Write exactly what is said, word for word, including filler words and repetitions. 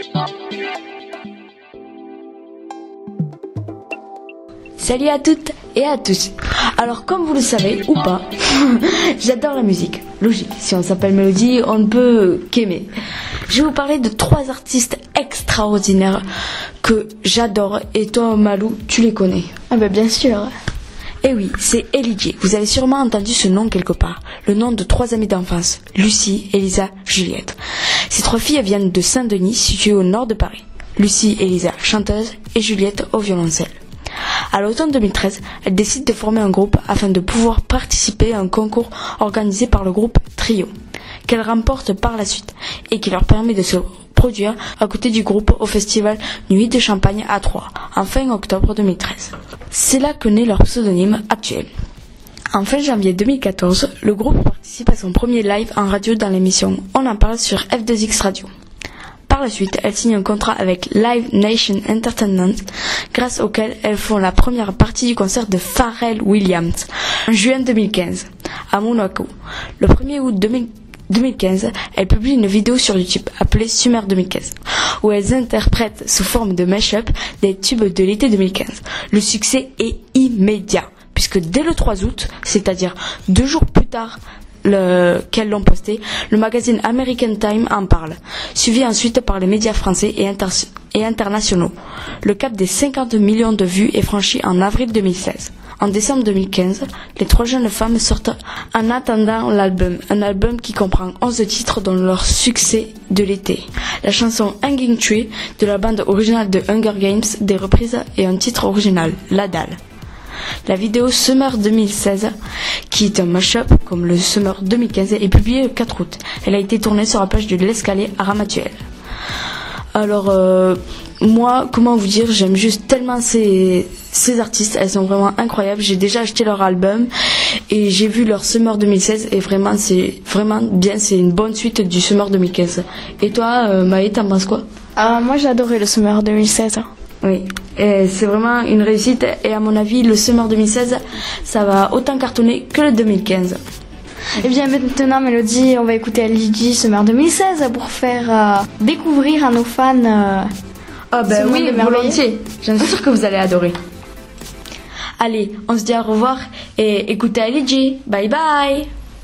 Salut à toutes et à tous. Alors comme vous le savez ou pas, j'adore la musique. Logique, si on s'appelle Mélodie, on ne peut qu'aimer. Je vais vous parler de trois artistes extraordinaires que j'adore. Et toi Malou, tu les connais? Ah bah bien sûr. Eh oui, c'est Ellie J. Vous avez sûrement entendu ce nom quelque part. Le nom de trois amies d'enfance, Lucie, Elisa, Juliette. Ces trois filles viennent de Saint-Denis, situé au nord de Paris. Lucie, Elisa, chanteuse, et Juliette au violoncelle. À l'automne deux mille treize, elles décident de former un groupe afin de pouvoir participer à un concours organisé par le groupe Trio, qu'elles remportent par la suite et qui leur permet de se produire à côté du groupe au festival Nuit de Champagne à Troyes, en fin octobre deux mille treize. C'est là que naît leur pseudonyme actuel. En fin janvier deux mille quatorze, le groupe participe à son premier live en radio dans l'émission On en parle sur F deux X Radio. Par la suite, elles signent un contrat avec Live Nation Entertainment, grâce auquel elles font la première partie du concert de Pharrell Williams, en juin deux mille quinze, à Monaco. Le premier août deux mille quinze, elles publient une vidéo sur YouTube appelée Summer deux mille quinze, où elles interprètent sous forme de mash-up des tubes de l'été deux mille quinze. Le succès est immédiat, puisque dès le trois août, c'est-à-dire deux jours plus tard, Le, qu'elles l'ont posté, le magazine American Time en parle, suivi ensuite par les médias français et, inter- et internationaux. Le cap des cinquante millions de vues est franchi en avril deux mille seize. En décembre deux mille quinze, les trois jeunes femmes sortent En attendant l'album, un album qui comprend onze titres dont leur succès de l'été. La chanson Hanging Tree de la bande originale de Hunger Games, des reprises et un titre original, La Dalle. La vidéo Summer deux mille seize, qui est un mash-up comme le Summer deux mille quinze, est publiée le quatre août. Elle a été tournée sur la plage de l'Escalier à Ramatuelle. Alors, euh, moi, comment vous dire, j'aime juste tellement ces, ces artistes, elles sont vraiment incroyables. J'ai déjà acheté leur album et j'ai vu leur Summer deux mille seize et vraiment, c'est vraiment bien, c'est une bonne suite du Summer deux mille quinze. Et toi, euh, Maë, t'en penses quoi? Ah, moi j'ai adoré le Summer deux mille seize. Oui, et c'est vraiment une réussite et à mon avis le Summer deux mille seize ça va autant cartonner que le deux mille quinze. Et bien maintenant Mélodie, on va écouter Ellie J Summer deux mille seize pour faire euh, découvrir à nos fans euh, Ah ben oui, volontiers, j'en suis sûre que vous allez adorer. Allez, on se dit au revoir et écoutez Ellie J, bye bye.